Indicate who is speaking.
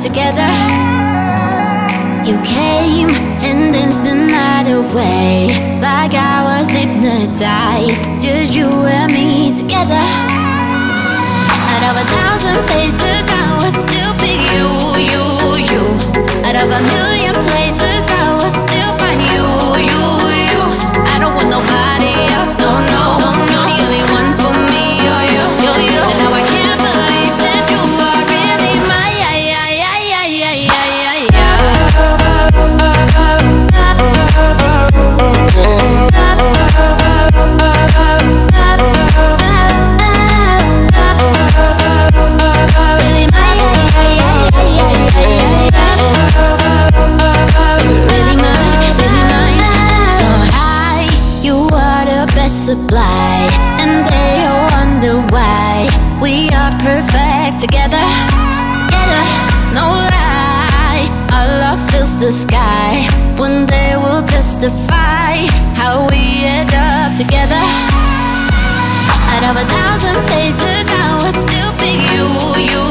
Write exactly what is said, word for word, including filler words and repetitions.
Speaker 1: together. You came and danced the night away, like I was hypnotized. Just you and me together. Out of a thousand faces, I would still pick you, you, you. Out of a million places, I would still find you, you, you. I don't want nobody else, no, no, no. The only one for me, yo, yo, yo, yo. And now I can't believe that you are really my, yeah, yeah, yeah, yeah, yeah, yeah, yeah, yeah. Supply, and they wonder why we are perfect together. Together, no lie. Our love fills the sky. One day we'll testify how we end up together. Out of a thousand faces, I would still pick you, you.